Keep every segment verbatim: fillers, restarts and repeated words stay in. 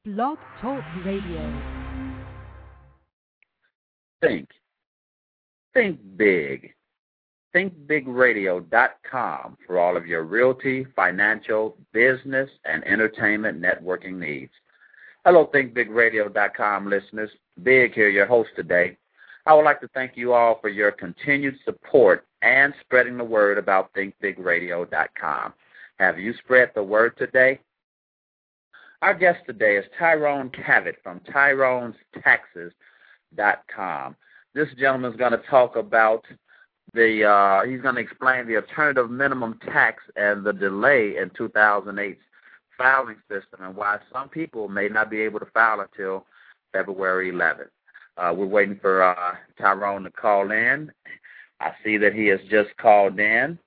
Blog Talk Radio. Think. Think big. think big radio dot com for all of your realty, financial, business, and entertainment networking needs. Hello, think big radio dot com listeners. Big here, your host today. I would like to thank you all for your continued support and spreading the word about think big radio dot com. Have you spread the word today? Our guest today is Tyrone Cavett from Tyrones Taxes dot com. This gentleman is going to talk about the, uh, he's going to explain the alternative minimum tax and the delay in two thousand eight's filing system and why some people may not be able to file until February eleventh. Uh, we're waiting for uh, Tyrone to call in. I see that he has just called in.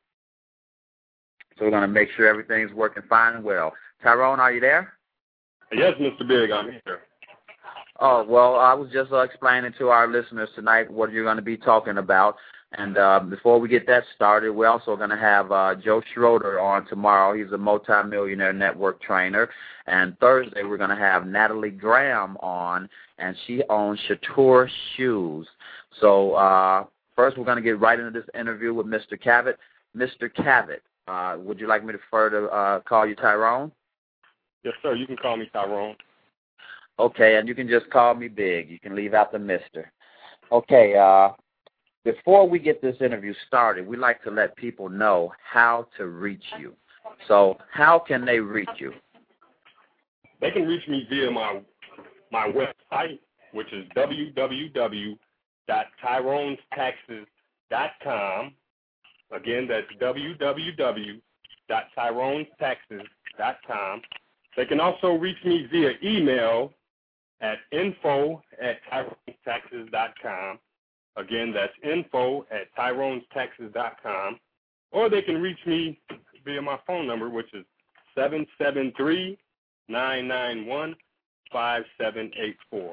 So we're going to make sure everything's working fine and well. Tyrone, are you there? Yes, Mister Big, I'm here. Oh, well, I was just uh, explaining to our listeners tonight what you're going to be talking about. And uh, before we get that started, we're also going to have uh, Joe Schroeder on tomorrow. He's a multimillionaire network trainer. And Thursday, we're going to have Natalie Graham on, and she owns Chatur Shoes. So uh, first, we're going to get right into this interview with Mister Cavett. Mister Cavett, uh, would you like me to prefer to uh, call you Tyrone? Yes, sir. You can call me Tyrone. Okay, and you can just call me Big. You can leave out the mister. Okay, uh, before we get this interview started, we like to let people know how to reach you. So how can they reach you? They can reach me via my my website, which is w w w dot tyrones taxes dot com. Again, that's w w w dot tyrones taxes dot com. They can also reach me via email at info at tyrones taxes dot com. Again, that's info at tyrones taxes dot com. Or they can reach me via my phone number, which is seven seven three, nine nine one, five seven eight four.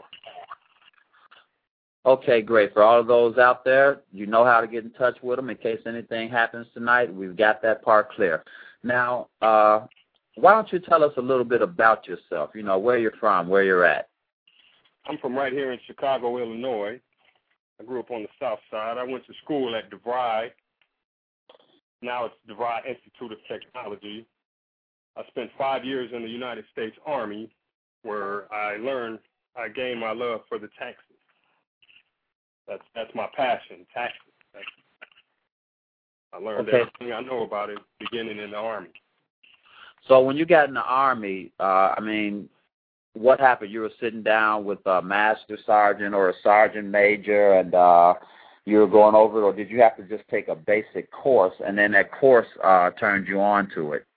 Okay, great. For all of those out there, you know how to get in touch with them in case anything happens tonight. We've got that part clear. Now, uh, why don't you tell us a little bit about yourself, you know, where you're from, where you're at. I'm from right here in Chicago, Illinois. I grew up on the south side. I went to school at DeVry. Now it's DeVry Institute of Technology. I spent five years in the United States Army where I learned, I gained my love for the taxes. That's that's my passion, taxes. That's, I learned okay. everything I know about it beginning in the Army. So when you got in the Army, uh, I mean, what happened? You were sitting down with a master sergeant or a sergeant major, and uh, you were going over it, or did you have to just take a basic course, and then that course uh, turned you on to it?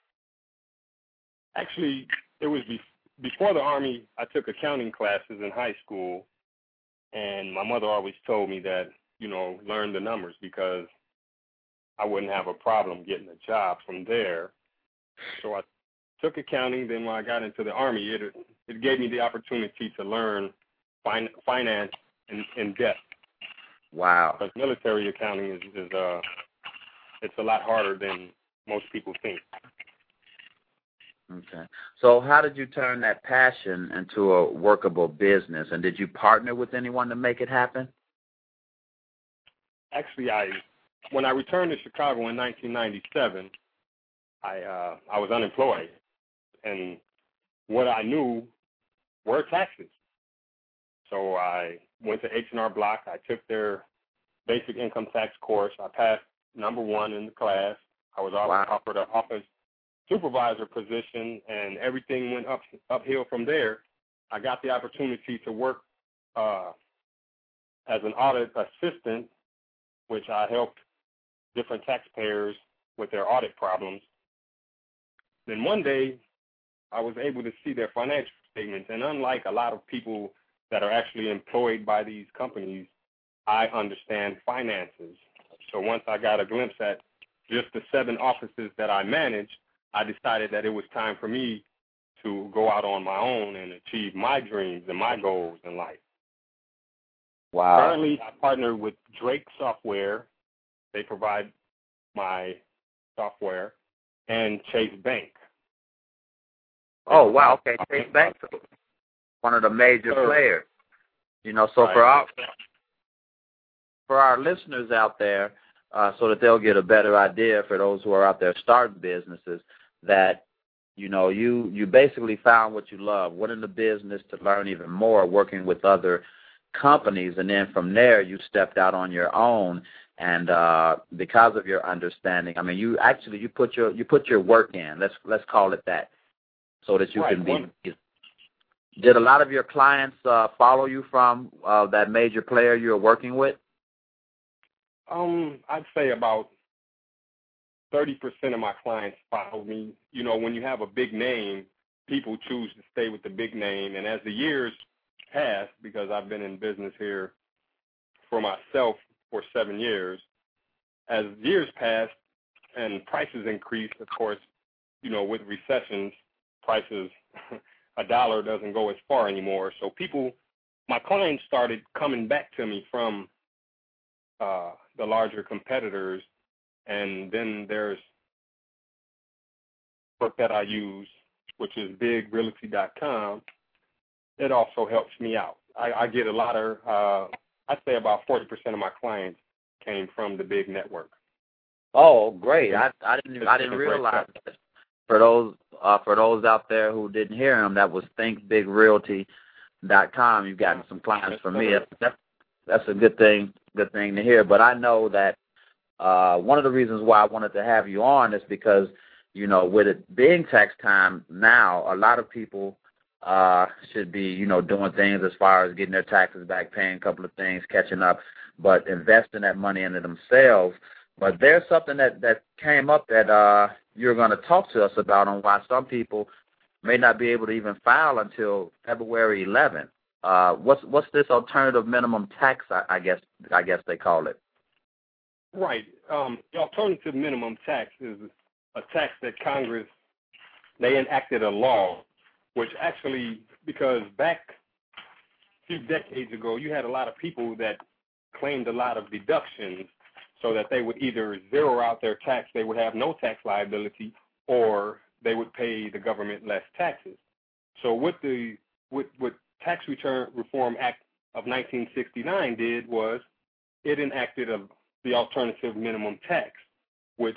Actually, it was be- before the Army. I took accounting classes in high school, and my mother always told me that, you know, learn the numbers because I wouldn't have a problem getting a job from there. So I took accounting. Then when I got into the Army, it it gave me the opportunity to learn fin- finance in, in depth. Wow. Because military accounting is, is uh, it's a lot harder than most people think. Okay. So how did you turn that passion into a workable business, and did you partner with anyone to make it happen? Actually, I when I returned to Chicago in nineteen ninety-seven, I uh, I was unemployed, and what I knew were taxes. So I went to H and R Block. I took their basic income tax course. I passed number one in the class. I was Wow. offered an office supervisor position, and everything went up uphill from there. I got the opportunity to work uh, as an audit assistant, which I helped different taxpayers with their audit problems. Then one day, I was able to see their financial statements, and unlike a lot of people that are actually employed by these companies, I understand finances. So once I got a glimpse at just the seven offices that I managed, I decided that it was time for me to go out on my own and achieve my dreams and my goals in life. Wow. Currently, I partner with Drake Software. They provide my software, and Chase Bank. Oh, wow. Okay, Chase Bank. one of the major sure. players. You know, so right. for our for our listeners out there, uh, so that they'll get a better idea for those who are out there starting businesses, that you know you you basically found what you love, went into business to learn even more, working with other companies, and then from there you stepped out on your own. And uh, because of your understanding, I mean, you actually you put your you put your work in. Let's let's call it that, so that you right. can be. One, Did a lot of your clients uh, follow you from uh, that major player you were working with? Um, I'd say about thirty percent of my clients follow me. You know, when you have a big name, people choose to stay with the big name. And as the years pass, because I've been in business here for myself for seven years, as years pass and prices increase, of course, you know, with recessions, prices, a dollar doesn't go as far anymore. So people, my clients started coming back to me from uh, the larger competitors. And then there's work that I use, which is big realty dot com. It also helps me out. I, I get a lot of, uh, I'd say about forty percent of my clients came from the big network. Oh, great! I I didn't I didn't realize that. For those uh, for those out there who didn't hear him, that was think big realty dot com. You've gotten some clients from me. That's, that's a good thing. Good thing to hear. But I know that uh, one of the reasons why I wanted to have you on is because, you know, with it being tax time now, a lot of people uh, should be, you know, doing things as far as getting their taxes back, paying a couple of things, catching up, but investing that money into themselves. But there's something that, that came up that uh, you're going to talk to us about on why some people may not be able to even file until February eleventh. Uh, what's what's this alternative minimum tax? I, I guess I guess they call it. Right. Um, the alternative minimum tax is a tax that Congress, they enacted a law, which actually, because back a few decades ago, you had a lot of people that claimed a lot of deductions so that they would either zero out their tax, they would have no tax liability, or they would pay the government less taxes. So what the what, what Tax Return Reform Act of nineteen sixty-nine did was it enacted a, the alternative minimum tax, which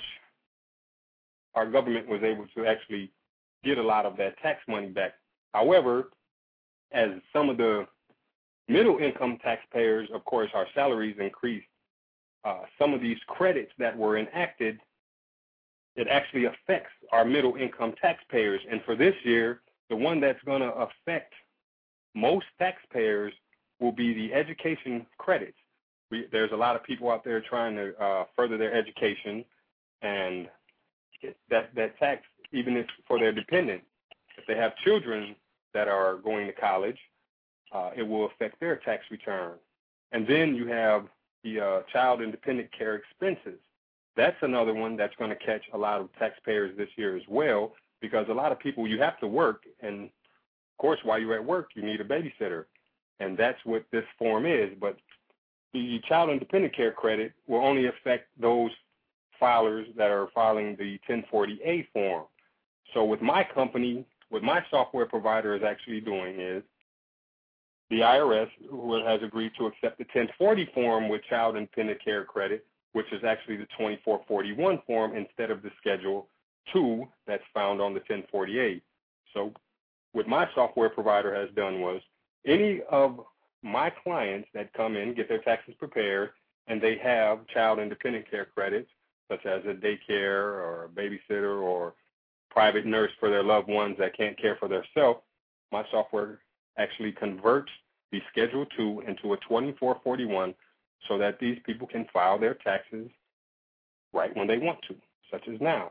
our government was able to actually get a lot of that tax money back. However, as some of the middle income taxpayers, of course, our salaries increased, uh, some of these credits that were enacted, it actually affects our middle income taxpayers. And for this year, the one that's going to affect most taxpayers will be the education credits. We, there's a lot of people out there trying to uh, further their education, and that, that tax, even if for their dependents, if they have children that are going to college, uh, it will affect their tax return. And then you have the uh, child and dependent care expenses. That's another one that's going to catch a lot of taxpayers this year as well, because a lot of people, you have to work, and of course, while you're at work, you need a babysitter, and that's what this form is. But the child and dependent care credit will only affect those filers that are filing the ten forty A form. So with my company, what my software provider is actually doing is the I R S who has agreed to accept the ten forty form with child and dependent care credit, which is actually the twenty-four forty-one form instead of the Schedule two that's found on the ten forty A. So what my software provider has done was any of my clients that come in, get their taxes prepared, and they have child and dependent care credits, such as a daycare or a babysitter or private nurse for their loved ones that can't care for themselves, my software actually converts the Schedule two into a twenty-four forty-one so that these people can file their taxes right when they want to, such as now.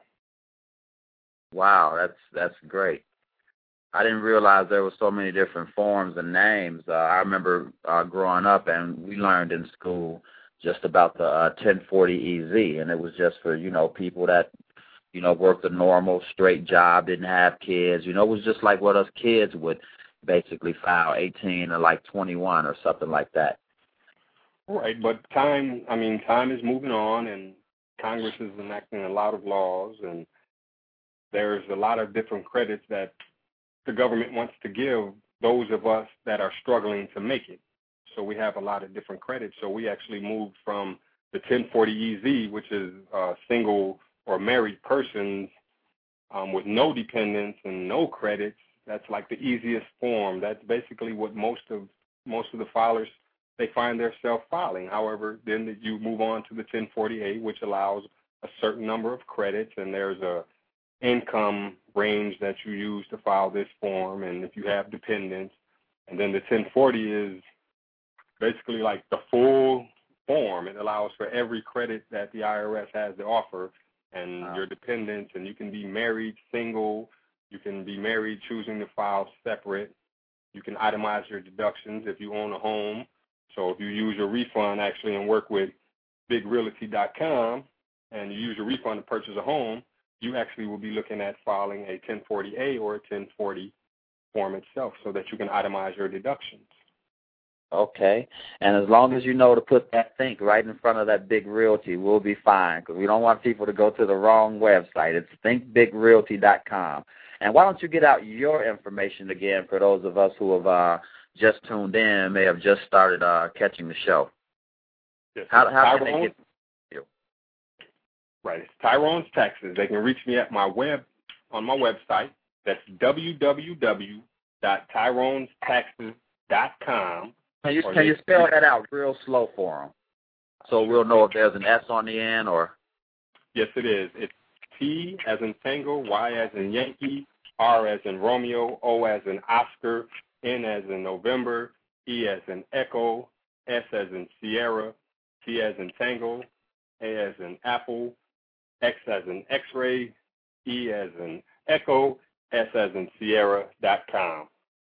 Wow, that's that's great. I didn't realize there were so many different forms and names. Uh, I remember uh, growing up, and we learned in school just about the uh, ten forty E Z, and it was just for, you know, people that, you know, worked a normal, straight job, didn't have kids. You know, it was just like what us kids would basically file, eighteen or like twenty-one or something like that. Right, but time, I mean, time is moving on, and Congress is enacting a lot of laws, and there's a lot of different credits that the government wants to give those of us that are struggling to make it. So we have a lot of different credits. So we actually moved from the ten forty E Z, which is uh, single or married persons um, with no dependents and no credits. That's like the easiest form. That's basically what most of most of the filers, they find themselves filing. However, then you move on to the ten forty A, which allows a certain number of credits, and there's a income range that you use to file this form, and if you have dependents. And then the ten forty is basically like the full form. It allows for every credit that the I R S has to offer, and wow. your dependents, and you can be married, single, you can be married, choosing to file separate. You can itemize your deductions if you own a home. So if you use your refund actually and work with big realty dot com and you use your refund to purchase a home, you actually will be looking at filing a ten forty A or a ten forty form itself so that you can itemize your deductions. Okay. And as long as you know to put that Think right in front of that Big Realty, we'll be fine, because we don't want people to go to the wrong website. It's think big realty dot com. And why don't you get out your information again for those of us who have uh, just tuned in, may have just started uh, catching the show. Yes, how how Tyrone, can they get you? Right. It's Tyrone's Taxes. They can reach me at my web, on my website. That's w w w dot tyrones taxes dot com. Can you, can you spell that out real slow for them so we'll know if there's an S on the end or? Yes, it is. It's T as in Tango, Y as in Yankee, R as in Romeo, O as in Oscar, N as in November, E as in Echo, S as in Sierra, T as in Tango, A as in Apple, X as in X-ray, E as in Echo, S as in Sierra dot com.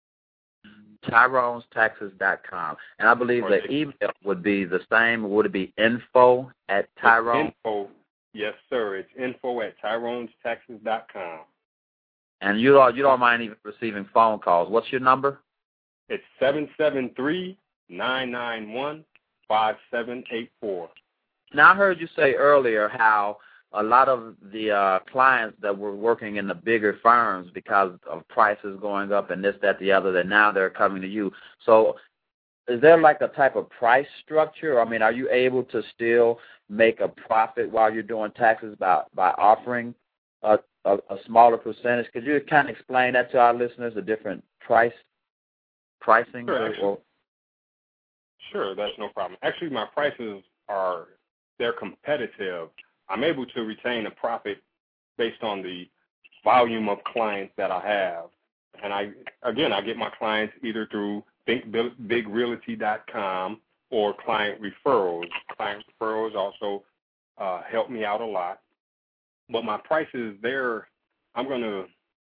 Tyrones Taxes dot com. And I believe the email would be the same. Would it be info at Tyrone? Info, yes, sir. It's info at Tyrones Taxes dot com. And you don't, you don't mind even receiving phone calls. What's your number? It's seven seven three, nine nine one, five seven eight four. Now, I heard you say earlier how a lot of the uh, clients that were working in the bigger firms, because of prices going up and this, that, the other, that now they're coming to you. So is there like a type of price structure? I mean, are you able to still make a profit while you're doing taxes by, by offering a, a, a smaller percentage? Could you kind of explain that to our listeners, the different price pricing? Sure, or, actually, or? Sure, that's no problem. Actually, my prices are, they're competitive. I'm able to retain a profit based on the volume of clients that I have. And I, again, I get my clients either through think big realty dot com or client referrals. Client referrals also uh, help me out a lot. But my prices there, I'm going to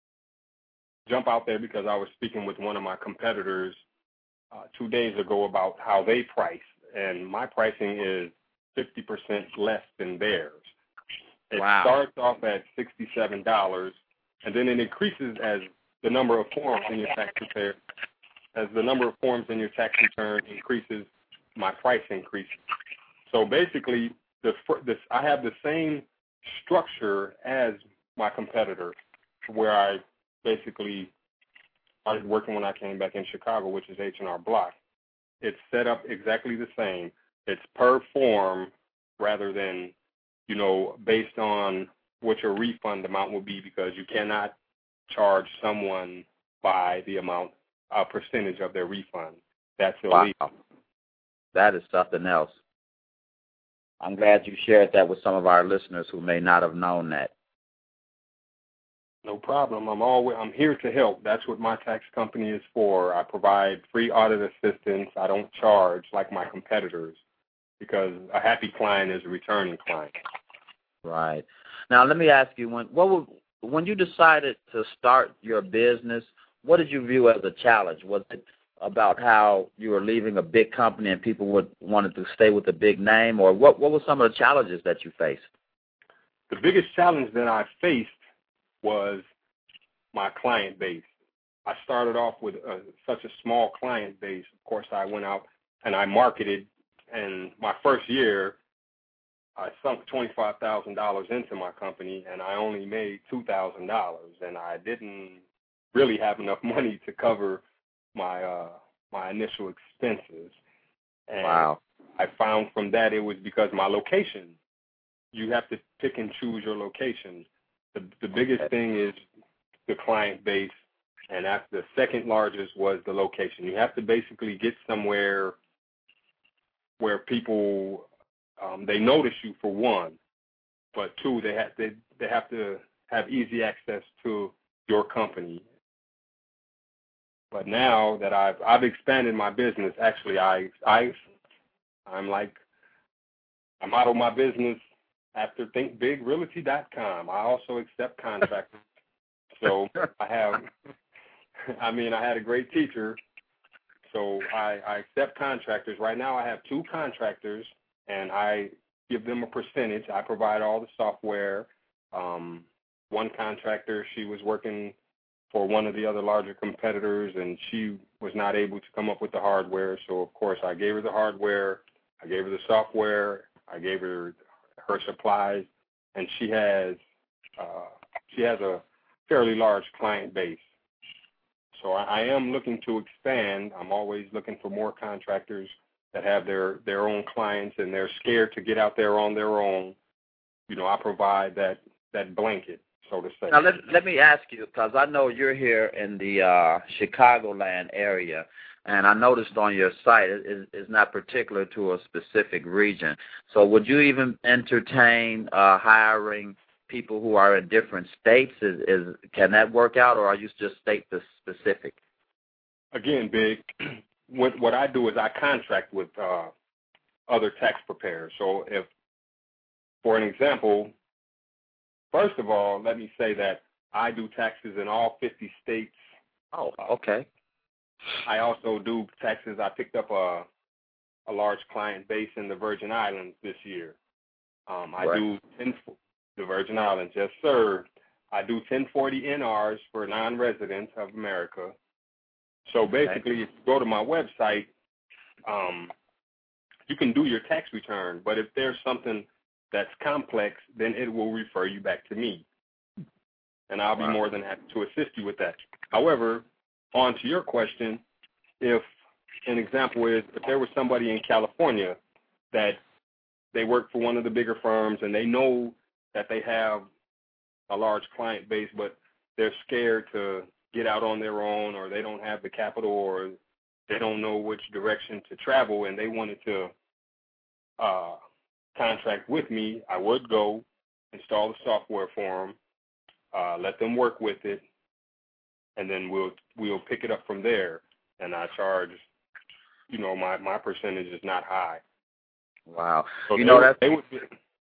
jump out there because I was speaking with one of my competitors uh, two days ago about how they price. And my pricing is fifty percent less than theirs. It wow. starts off at sixty-seven dollars, and then it increases as the number of forms in your tax return. As the number of forms in your tax return increases, my price increases. So basically, the this I have the same structure as my competitor, where I basically started working when I came back in Chicago, which is H and R Block. It's set up exactly the same. It's per form rather than, you know, based on what your refund amount will be, because you cannot charge someone by the amount, a percentage of their refund. That's illegal. Wow. That is something else. I'm glad you shared that with some of our listeners who may not have known that. No problem. I'm always I'm here to help. That's what my tax company is for. I provide free audit assistance. I don't charge like my competitors, because a happy client is a returning client. Right. Now, let me ask you, when what were, when you decided to start your business, what did you view as a challenge? Was it about how you were leaving a big company and people would wanted to stay with a big name, or what, what were some of the challenges that you faced? The biggest challenge that I faced was my client base. I started off with a, such a small client base. Of course, I went out and I marketed, and my first year, I sunk twenty-five thousand dollars into my company, and I only made two thousand dollars, and I didn't really have enough money to cover my uh, my initial expenses. And wow. I found from that it was because my location. You have to pick and choose your location. The, the biggest Okay. thing is the client base, and after the second largest was the location. You have to basically get somewhere where people um, they notice you for one, but two, they have they, they have to have easy access to your company. But now that I've I've expanded my business, actually I I I'm like I model my business after think big realty dot com. I also accept contractors. So I have I mean I had a great teacher. So I, I accept contractors. Right now I have two contractors and I give them a percentage. I provide all the software. Um, one contractor, she was working for one of the other larger competitors, and she was not able to come up with the hardware. So, of course, I gave her the hardware. I gave her the software. I gave her her supplies, and she has uh, she has a fairly large client base. So I, I am looking to expand. I'm always looking for more contractors that have their, their own clients, and they're scared to get out there on their own. You know, I provide that, that blanket, so to say. Now, let, let me ask you, because I know you're here in the uh, Chicagoland area, and I noticed on your site it is it, not particular to a specific region. So would you even entertain uh, hiring people who are in different states? Is, is can that work out, or are you just state specific? Again, Big, what what I do is I contract with uh, other tax preparers. So if, for an example, first of all, let me say that I do taxes in all fifty states. Oh, okay. I also do taxes. I picked up a a large client base in the Virgin Islands this year. Um, I Right. do ten. The Virgin Islands, yes, sir. I do ten forty N Rs for non-residents of America. So basically, okay. If you go to my website, um, you can do your tax return. But if there's something that's complex, then it will refer you back to me. And I'll wow. be more than happy to assist you with that. However, on to your question, if an example is if there was somebody in California that they work for one of the bigger firms and they know that they have a large client base, but they're scared to get out on their own, or they don't have the capital, or they don't know which direction to travel, and they wanted to uh, contract with me, I would go install the software for them, uh, let them work with it, and then we'll we'll pick it up from there. And I charge, you know, my, my percentage is not high. Wow. So you know, that's... They would be,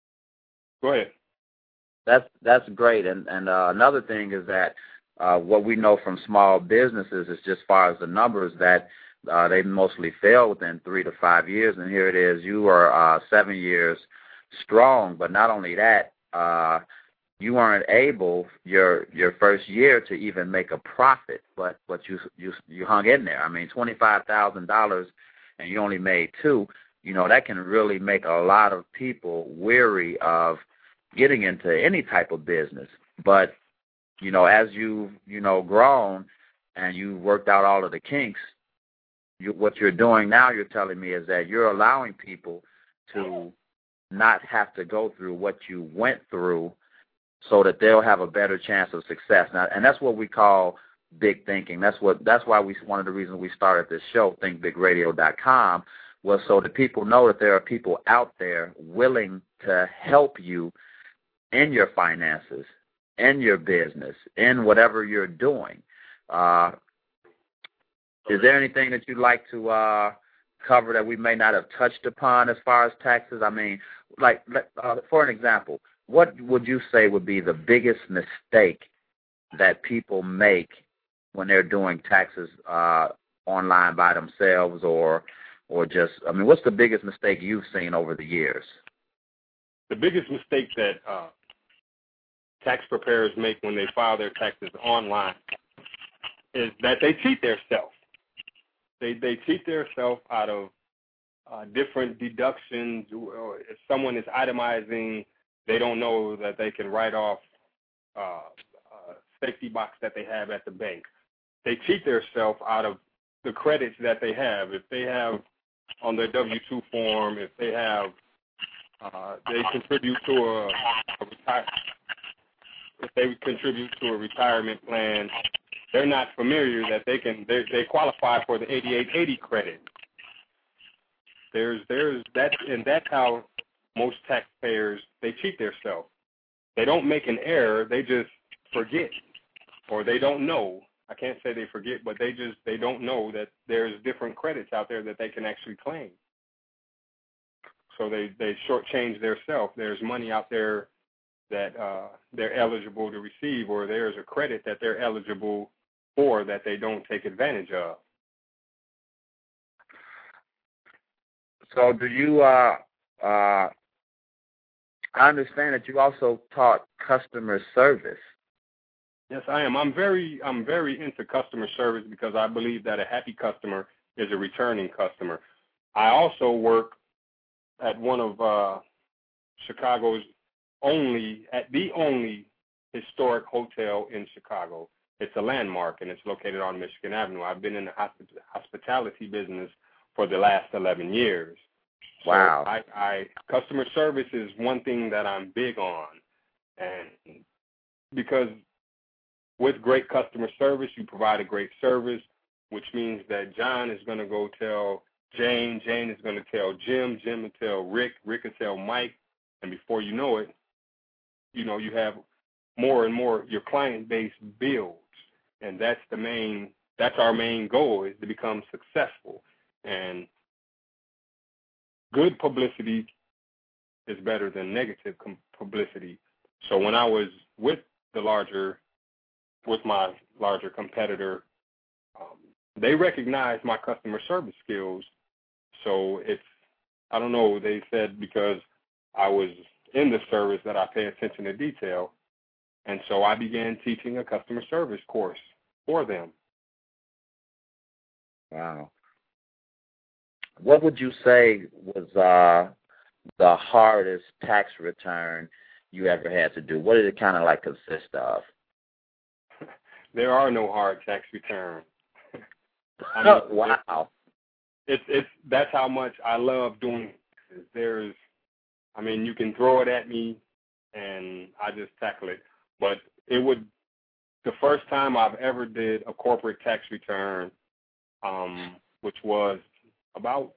go ahead. That's that's great, and and uh, another thing is that uh, what we know from small businesses is just as far as the numbers that uh, they mostly fail within three to five years, and here it is, you are uh, seven years strong. But not only that, uh, you weren't able your your first year to even make a profit, but but you you you hung in there. I mean, twenty five thousand dollars, and you only made two. You know, that can really make a lot of people weary of getting into any type of business. But, you know, as you've, you know, grown and you worked out all of the kinks, you, what you're doing now, you're telling me, is that you're allowing people to not have to go through what you went through so that they'll have a better chance of success. Now, and that's what we call big thinking. That's what, that's why we, one of the reasons we started this show, think big radio dot com, was so that people know that there are people out there willing to help you in your finances, in your business, in whatever you're doing. Uh, is there anything that you'd like to uh, cover that we may not have touched upon as far as taxes? I mean, like, uh, for an example, what would you say would be the biggest mistake that people make when they're doing taxes uh, online by themselves, or or just, I mean, what's the biggest mistake you've seen over the years? The biggest mistake that uh, tax preparers make when they file their taxes online is that they cheat themselves. They they cheat themselves out of uh, different deductions. If someone is itemizing, they don't know that they can write off uh, a safety box that they have at the bank. They cheat themselves out of the credits that they have. If they have on their W two form, if they have, uh, they contribute to a, a retire, if they contribute to a retirement plan, they're not familiar that they can, they, they qualify for the eighty-eight eighty credit. There's, there's that, and that's how most taxpayers, they cheat themselves. They don't make an error, they just forget, or they don't know. I can't say they forget, but they just, they don't know that there's different credits out there that they can actually claim. So they, they shortchange their self. There's money out there that uh, they're eligible to receive, or there's a credit that they're eligible for that they don't take advantage of. So do you, uh, uh, I understand that you also taught customer service. Yes, I am. I'm very, I'm very into customer service because I believe that a happy customer is a returning customer. I also work at one of uh, Chicago's only, at the only historic hotel in Chicago. It's a landmark, and it's located on Michigan Avenue. I've been in the hosp- hospitality business for the last eleven years. Wow. So I, I, customer service is one thing that I'm big on, and because with great customer service, you provide a great service, which means that John is going to go tell Jane, Jane is going to tell Jim, Jim will tell Rick, Rick will tell Mike, and before you know it, you know, you have more and more, your client base builds, and that's the main, that's our main goal, is to become successful. And good publicity is better than negative com- publicity. So when I was with the larger with my larger competitor, um, they recognized my customer service skills. So it's, I don't know, they said because I was in the service that I pay attention to detail. And so I began teaching a customer service course for them. Wow. What would you say was uh, the hardest tax return you ever had to do? What did it kind of like consist of? There are no hard tax returns. I mean, oh, wow. It's, it's, that's how much I love doing it. There's, I mean, you can throw it at me, and I just tackle it. But it would, the first time I've ever did a corporate tax return, um, which was about,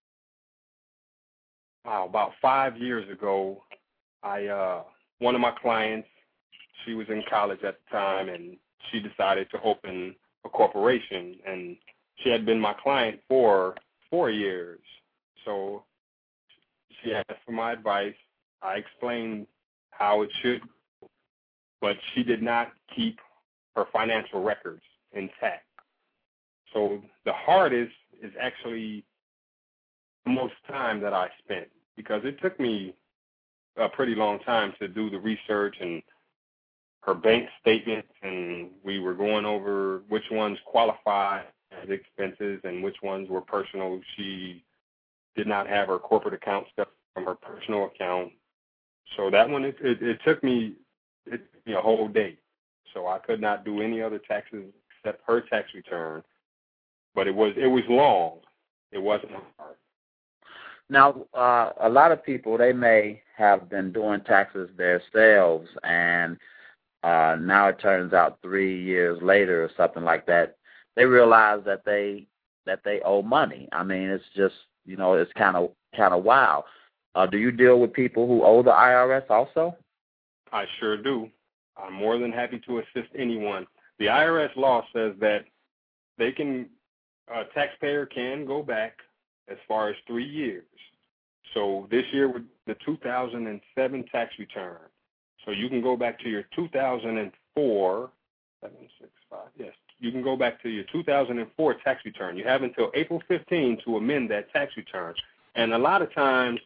wow, about five years ago, I, uh, one of my clients, she was in college at the time, and she decided to open a corporation, and she had been my client for four years. So she asked for my advice. I explained how it should, but she did not keep her financial records intact. So the hardest is actually the most time that I spent, because it took me a pretty long time to do the research and her bank statements, and we were going over which ones qualify as expenses and which ones were personal. She did not have her corporate account stuff from her personal account. So that one, it, it, it took me it took me a whole day. So I could not do any other taxes except her tax return. But it was it was long. It wasn't hard. Now, uh, a lot of people, they may have been doing taxes themselves, and Uh, now it turns out three years later or something like that, they realize that they that they owe money. I mean, it's just, you know, it's kind of kind of wild. Uh, do you deal with people who owe the I R S also? I sure do. I'm more than happy to assist anyone. The I R S law says that they can, a taxpayer can go back as far as three years. So this year with the two thousand seven tax return. So you can go back to your two thousand four, seven, six, five, yes, you can go back to your two thousand four tax return. You have until April fifteenth to amend that tax return. And a lot of times,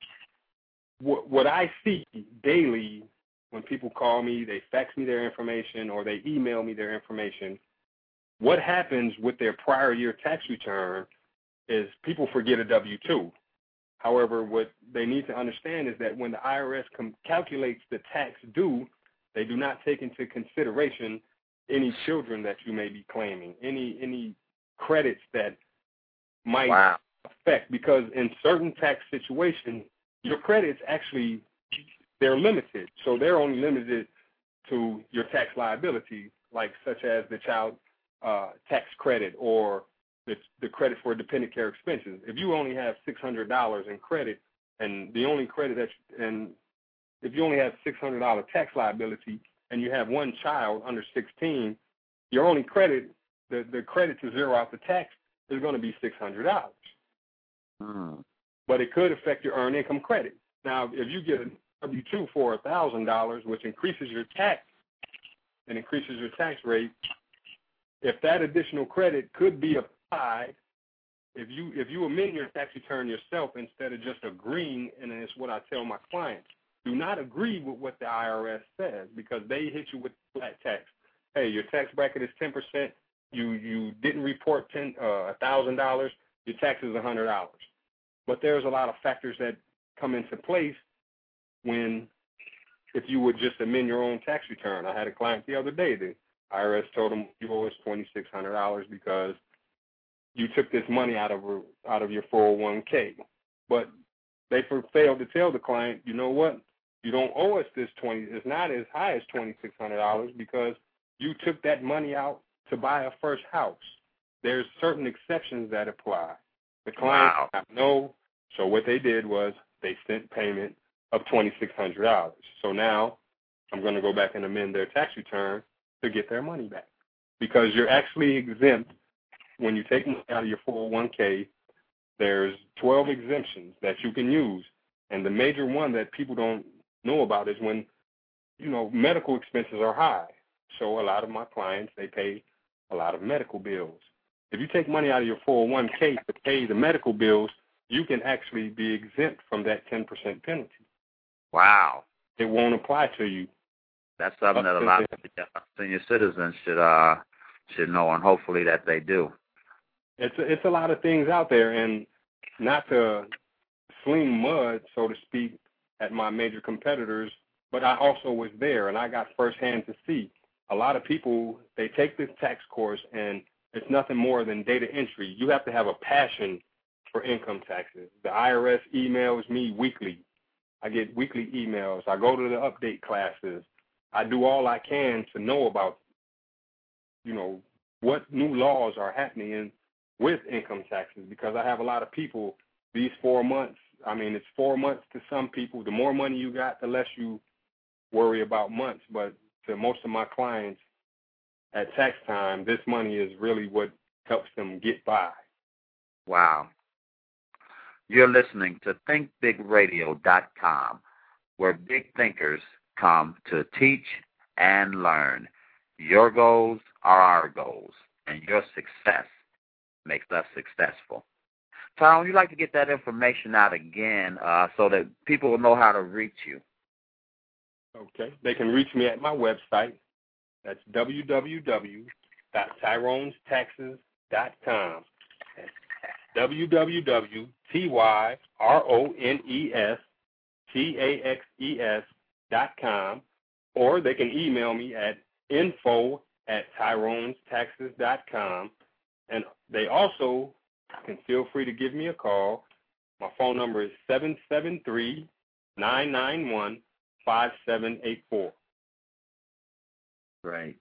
what, what I see daily when people call me, they fax me their information or they email me their information, what happens with their prior year tax return is people forget a W two. However, what they need to understand is that when the I R S com- calculates the tax due, they do not take into consideration any children that you may be claiming, any any credits that might wow. affect, because in certain tax situations, your credits actually, they're limited. So they're only limited to your tax liability, like such as the child uh, tax credit or the, the credit for dependent care expenses. If you only have six hundred dollars in credit, and the only credit that, you, and if you only have six hundred dollars tax liability and you have one child under sixteen, your only credit, the, the credit to zero out the tax is going to be six hundred dollars. Hmm. But it could affect your earned income credit. Now, if you get a W two for one thousand dollars, which increases your tax and increases your tax rate, if that additional credit could be applied, if you if you amend your tax return yourself instead of just agreeing, and it's what I tell my clients, do not agree with what the I R S says, because they hit you with flat tax. Hey, your tax bracket is ten percent. You you didn't report ten uh, one thousand dollars. Your tax is one hundred dollars. But there's a lot of factors that come into place when, if you would just amend your own tax return. I had a client the other day. The I R S told him you owe us twenty-six hundred dollars because you took this money out of out of your four oh one k. But they failed to tell the client, you know what? You don't owe us this twenty. It's not as high as twenty-six hundred dollars because you took that money out to buy a first house. There's certain exceptions that apply. The client Wow. did not know, so what they did was they sent payment of twenty-six hundred dollars. So now I'm going to go back and amend their tax return to get their money back, because you're actually exempt when you take money out of your four oh one k. There's twelve exemptions that you can use, and the major one that people don't know about is when, you know, medical expenses are high. So a lot of my clients, they pay a lot of medical bills. If you take money out of your four oh one k to pay the medical bills, you can actually be exempt from that ten percent penalty. Wow. It won't apply to you. That's something that a lot of the senior citizens should uh should know, and hopefully that they do. It's a, it's a lot of things out there, and not to sling mud, so to speak, at my major competitors, but I also was there, and I got firsthand to see. A lot of people, they take this tax course, and it's nothing more than data entry. You have to have a passion for income taxes. The I R S emails me weekly. I get weekly emails. I go to the update classes. I do all I can to know about, you know, what new laws are happening in, with income taxes, because I have a lot of people, these four months, I mean, it's four months to some people. The more money you got, the less you worry about months. But to most of my clients at tax time, this money is really what helps them get by. Wow. You're listening to think big radio dot com, where big thinkers come to teach and learn. Your goals are our goals, and your success makes us successful. Tyrone, would you like to get that information out again uh, so that people will know how to reach you? Okay. They can reach me at my website. That's w w w dot tyrones taxes dot com. w w w dot tyrones taxes dot com. Or they can email me at info at tyrones taxes dot com. And they also can feel free to give me a call. My phone number is seven seven three, nine nine one, five seven eight four. Great.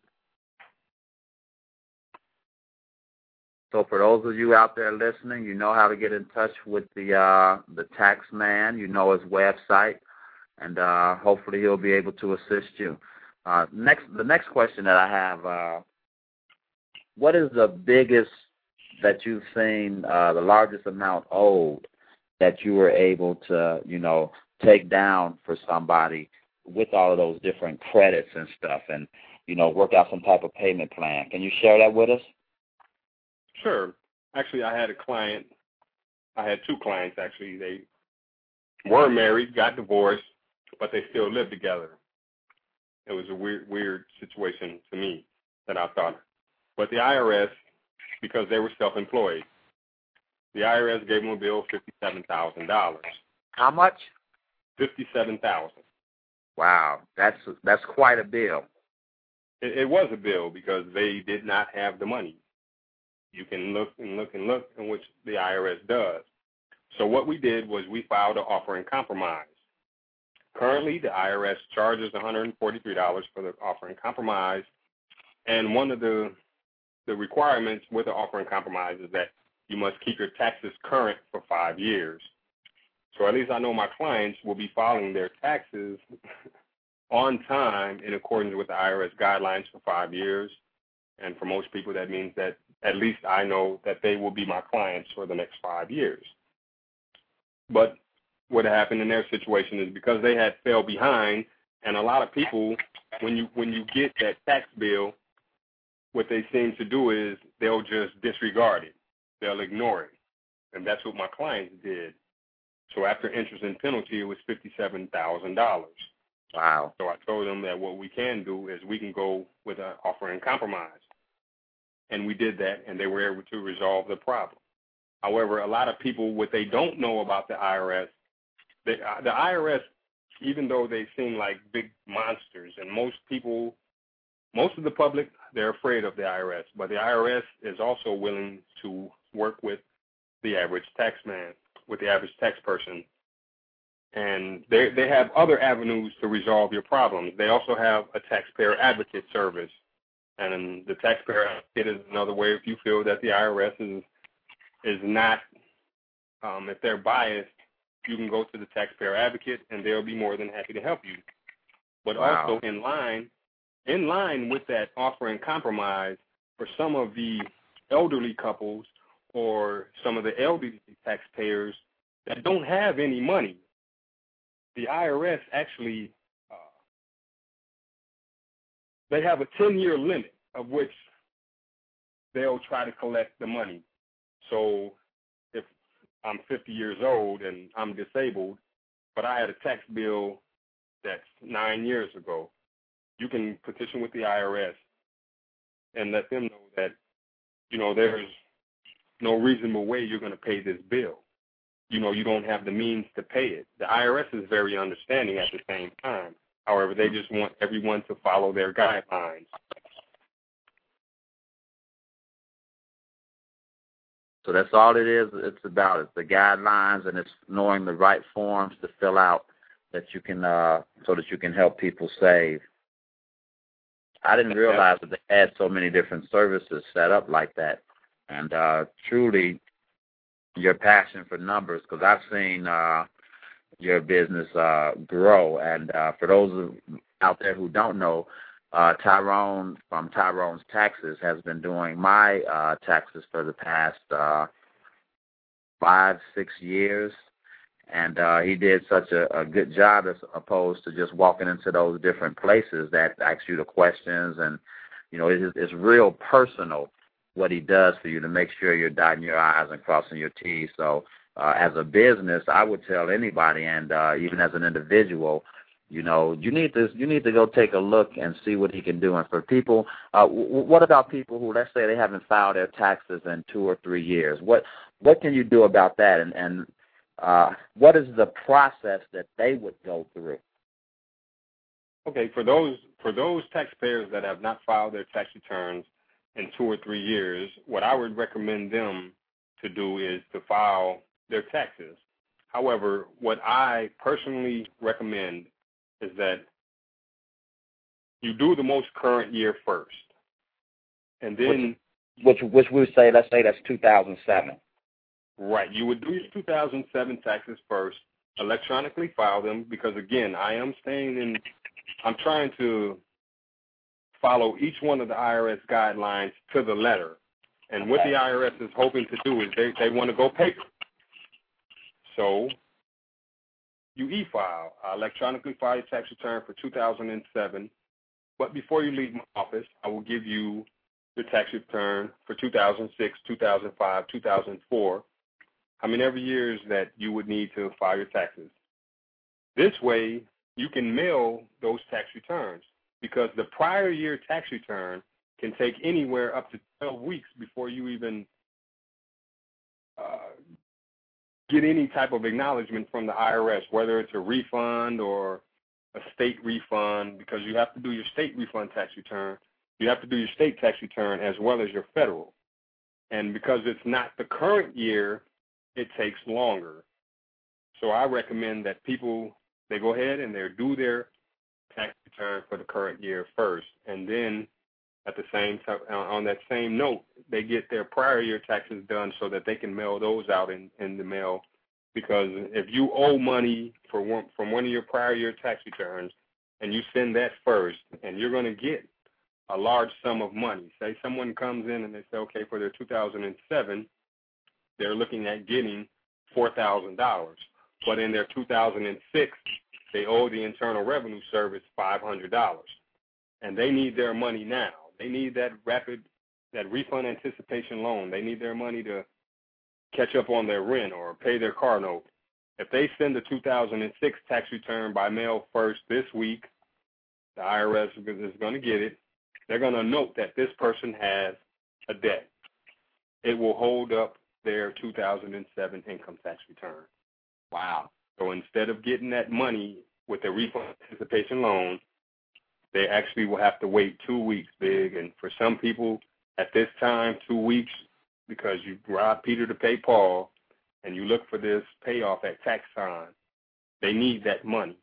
So for those of you out there listening, you know how to get in touch with the uh, the tax man. You know his website, and uh, hopefully he'll be able to assist you. Uh, next, the next question that I have, uh, what is the biggest that you've seen, uh, the largest amount owed that you were able to, you know, take down for somebody with all of those different credits and stuff, and, you know, work out some type of payment plan? Can you share that with us? Sure. Actually, I had a client. I had two clients, actually. They were married, got divorced, but they still lived together. It was a weird, weird situation to me that I thought. But the I R S, because they were self-employed, the I R S gave them a bill of fifty-seven thousand dollars. How much? fifty-seven thousand dollars. Wow, that's that's quite a bill. It, it was a bill because they did not have the money. You can look and look and look, in which the I R S does. So what we did was we filed an offer in compromise. Currently, the I R S charges one hundred forty-three dollars for the offer in compromise, and one of the the requirements with the offer in compromise is that you must keep your taxes current for five years. So at least I know my clients will be filing their taxes on time in accordance with the I R S guidelines for five years. And for most people, that means that at least I know that they will be my clients for the next five years. But what happened in their situation is because they had fell behind, and a lot of people, when you when you get that tax bill, what they seem to do is they'll just disregard it. They'll ignore it. And that's what my clients did. So after interest and penalty, it was fifty-seven thousand dollars. Wow. So I told them that what we can do is we can go with an offer in compromise. And we did that, and they were able to resolve the problem. However, a lot of people, what they don't know about the I R S, the, the I R S, even though they seem like big monsters, and most people, most of the public, they're afraid of the I R S, but the I R S is also willing to work with the average tax man, with the average tax person. And they they have other avenues to resolve your problems. They also have a taxpayer advocate service. And the taxpayer advocate is another way if you feel that the I R S is is not, um, if they're biased, you can go to the taxpayer advocate, and they'll be more than happy to help you. But Wow. also in line, in line with that offer and compromise, for some of the elderly couples or some of the elderly taxpayers that don't have any money, the I R S actually, uh, they have a ten-year limit of which they'll try to collect the money. So if I'm fifty years old and I'm disabled, but I had a tax bill that's nine years ago, you can petition with the I R S and let them know that, you know, there's no reasonable way you're going to pay this bill. You know, you don't have the means to pay it. The I R S is very understanding at the same time. However, they just want everyone to follow their guidelines. So that's all it is. It's about it's the guidelines, and it's knowing the right forms to fill out that you can, uh, so that you can help people save. I didn't realize that they had so many different services set up like that, and uh, truly, your passion for numbers, because I've seen uh, your business uh, grow. And uh, for those out there who don't know, uh, Tyrone from Tyrone's Taxes has been doing my uh, taxes for the past uh, five, six years. And uh, he did such a, a good job as opposed to just walking into those different places that ask you the questions. And, you know, it's, it's real personal what he does for you to make sure you're dotting your I's and crossing your T's. So uh, as a business, I would tell anybody, and uh, even as an individual, you know, you need to you need to go take a look and see what he can do. And for people, uh, w- what about people who, let's say, they haven't filed their taxes in two or three years? What what can you do about that? And, and uh, what is the process that they would go through? Okay, for those for those taxpayers that have not filed their tax returns in two or three years, what I would recommend them to do is to file their taxes. However, what I personally recommend is that you do the most current year first, and then which which, which we would say, let's say that's two thousand seven. Right, you would do your two thousand seven taxes first, electronically file them, because again, I am staying in, I'm trying to follow each one of the I R S guidelines to the letter. And what the I R S is hoping to do is they, they want to go paper. So you e-file, uh, electronically file your tax return for two thousand seven. But before you leave my office, I will give you your tax return for two thousand six, two thousand five, two thousand four. I mean, every years that you would need to file your taxes. This way, you can mail those tax returns, because the prior year tax return can take anywhere up to twelve weeks before you even uh, get any type of acknowledgement from the I R S, whether it's a refund or a state refund, because you have to do your state refund tax return. You have to do your state tax return as well as your federal. And because it's not the current year, it takes longer. So I recommend that people, they go ahead and they do their tax return for the current year first. And then at the same time, on that same note, they get their prior year taxes done so that they can mail those out in, in the mail. Because if you owe money for one, from one of your prior year tax returns and you send that first, and you're going to get a large sum of money. Say someone comes in and they say, okay, for their two thousand seven, they're looking at getting four thousand dollars. But in their two thousand six, they owe the Internal Revenue Service five hundred dollars. And they need their money now. They need that rapid, that refund anticipation loan. They need their money to catch up on their rent or pay their car note. If they send the two thousand six tax return by mail first this week, the I R S is going to get it. They're going to note that this person has a debt. It will hold up their two thousand seven income tax return. Wow. So instead of getting that money with the refund anticipation loan, they actually will have to wait two weeks, Big. And for some people at this time, two weeks, because you rob Peter to pay Paul, and you look for this payoff at tax time, they need that money.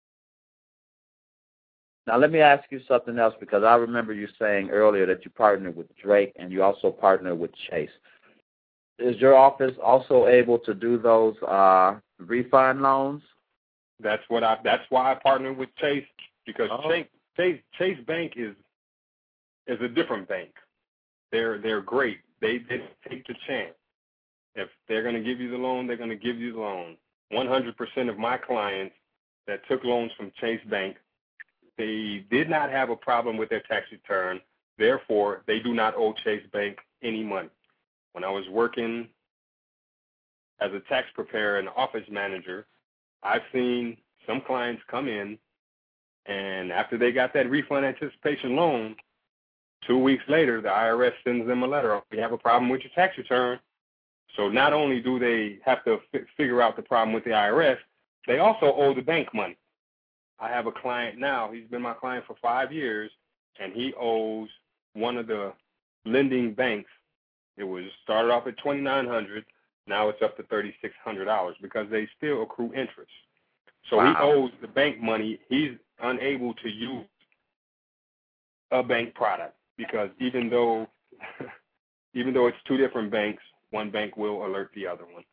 Now, let me ask you something else, because I remember you saying earlier that you partnered with Drake and you also partnered with Chase. Is your office also able to do those uh, refund loans? That's what I. That's why I partnered with Chase, because oh. Chase, Chase Chase Bank is is a different bank. They're they're great. They they take the chance. If they're going to give you the loan, they're going to give you the loan. one hundred percent of my clients that took loans from Chase Bank, they did not have a problem with their tax return. Therefore, they do not owe Chase Bank any money. When I was working as a tax preparer and office manager, I've seen some clients come in, and after they got that refund anticipation loan, two weeks later, the I R S sends them a letter. We have a problem with your tax return. So not only do they have to f- figure out the problem with the I R S, they also owe the bank money. I have a client now. He's been my client for five years, and he owes one of the lending banks. It was started off at twenty-nine hundred dollars. Now it's up to thirty-six hundred dollars because they still accrue interest. So wow. He owes the bank money. He's unable to use a bank product because even though even though it's two different banks, one bank will alert the other one.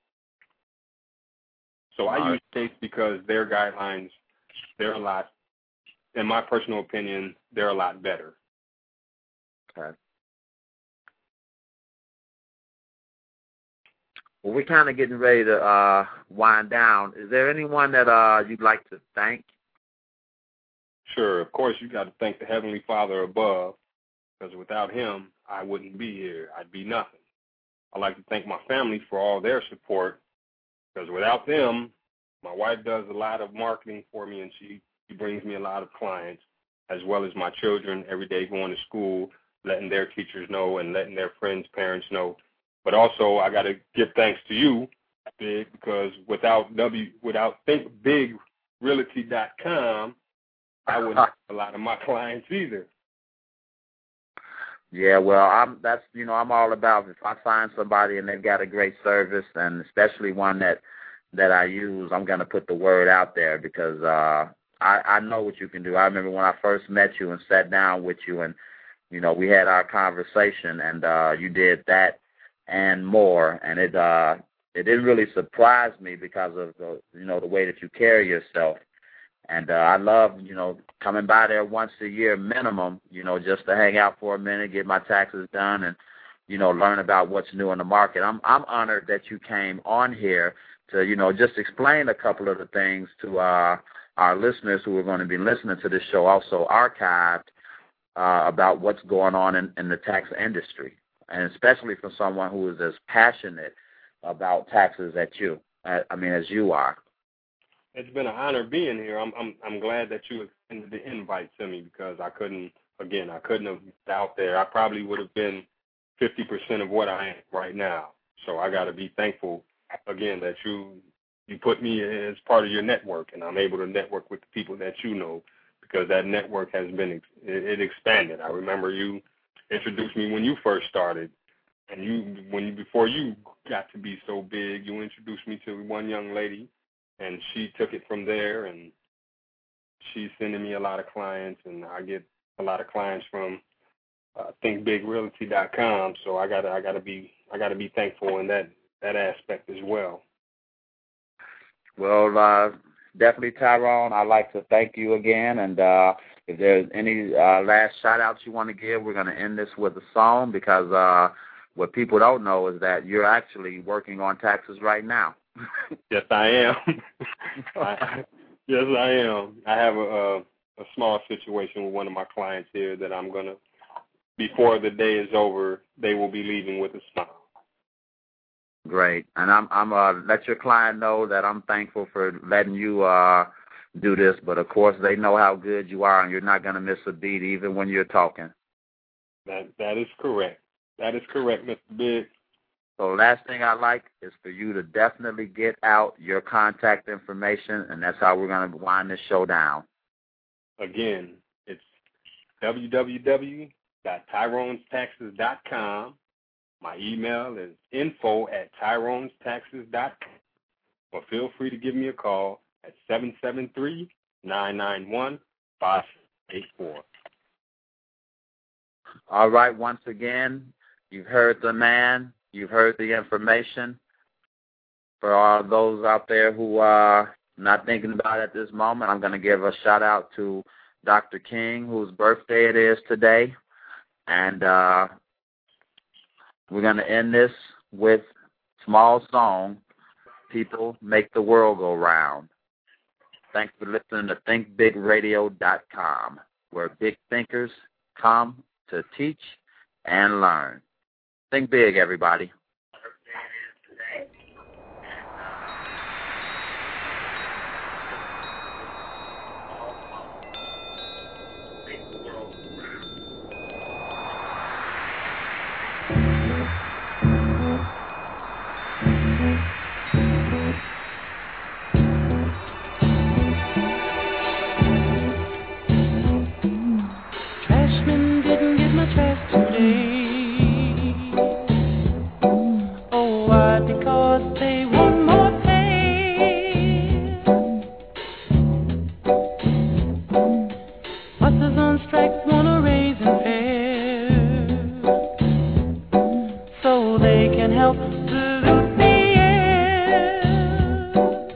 So I use Chase because their guidelines, they're a lot, in my personal opinion, they're a lot better. Okay. Well, we're kind of getting ready to uh, wind down. Is there anyone that uh, you'd like to thank? Sure. Of course, you got to thank the Heavenly Father above, because without him, I wouldn't be here. I'd be nothing. I'd like to thank my family for all their support, because without them, my wife does a lot of marketing for me, and she, she brings me a lot of clients, as well as my children every day going to school, letting their teachers know and letting their friends' parents know. But also, I got to give thanks to you, Big, because without W, without think big realty dot com, I wouldn't have a lot of my clients either. Yeah, well, I'm that's you know I'm all about if I find somebody and they've got a great service, and especially one that that I use, I'm gonna put the word out there because uh, I I know what you can do. I remember when I first met you and sat down with you, and you know we had our conversation, and uh, you did that and more, and it uh it didn't really surprise me because of the you know the way that you carry yourself. And uh, I love, you know, coming by there once a year minimum, you know, just to hang out for a minute, get my taxes done, and, you know, learn about what's new in the market. I'm I'm honored that you came on here to, you know, just explain a couple of the things to uh, our listeners who are going to be listening to this show, also archived, uh, about what's going on in, in the tax industry, and especially for someone who is as passionate about taxes as you, I mean, as you are. It's been an honor being here. I'm I'm I'm glad that you extended the invite to me because I couldn't again I couldn't have been out there. I probably would have been fifty percent of what I am right now. So I got to be thankful again that you you put me as part of your network, and I'm able to network with the people that you know because that network has been it, it expanded. I remember you introduced me when you first started. And you, when you, before you got to be so big, you introduced me to one young lady, and she took it from there, and she's sending me a lot of clients, and I get a lot of clients from uh, think big realty dot com. So I gotta, I gotta be, I gotta be thankful in that that aspect as well. Well, uh, definitely, Tyrone, I'd like to thank you again, and uh, if there's any uh, last shout-outs you want to give, we're going to end this with a song, because uh, what people don't know is that you're actually working on taxes right now. Yes, I am. I, yes, I am. I have a, a, a small situation with one of my clients here that I'm going to, before the day is over, they will be leaving with a smile. Great. And I'm I'm uh let your client know that I'm thankful for letting you uh do this, but of course they know how good you are, and you're not gonna miss a beat even when you're talking. That that is correct. That is correct, Mister Big. So last thing I'd like is for you to definitely get out your contact information, and that's how we're gonna wind this show down. Again, it's w w w dot tyrones taxes dot com. My email is info at tyrones taxes dot com. Or feel free to give me a call at seven seven three, nine nine one, five eight four. All right, once again, you've heard the man, you've heard the information. For all those out there who are not thinking about it at this moment, I'm going to give a shout-out to Doctor King, whose birthday it is today. And uh, we're going to end this with a small song, People Make the World Go Round. Thanks for listening to think big radio dot com, where big thinkers come to teach and learn. Think big, everybody. Trashman didn't get my trash today. Oh, why? Because they want more pay. Busters on strike wanna raise and fare, so they can help pollute the air.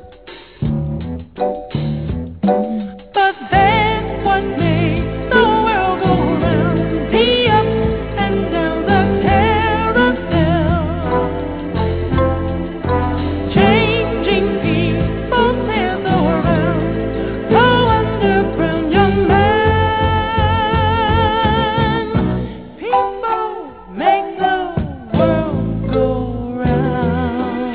But that's what makes the world go round, the up and down the carousel, changing people's hands around. Go underground, young man. People make the world go round.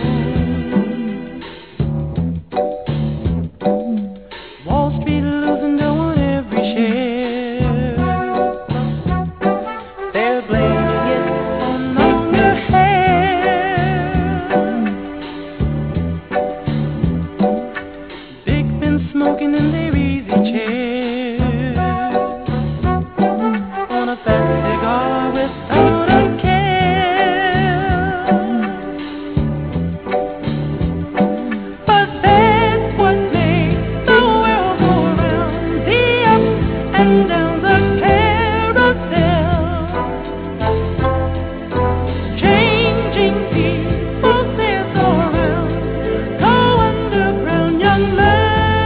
Wall Street losing dough on every share. They're blaming it on longer hair. Big been smoking in their easy chairs, on a fat cigar without a care. But that's what makes the world go round, the up and down the carousel, changing people's hands around. Go underground, young man.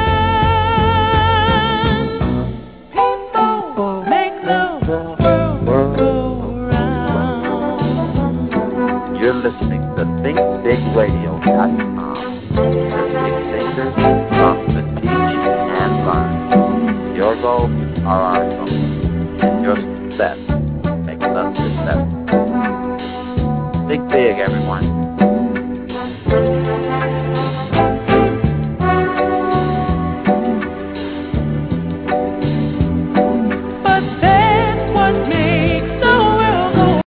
People make the world go round. You're listening to think big radio dot com. Big thinkers come to teach and learn. Your goals are our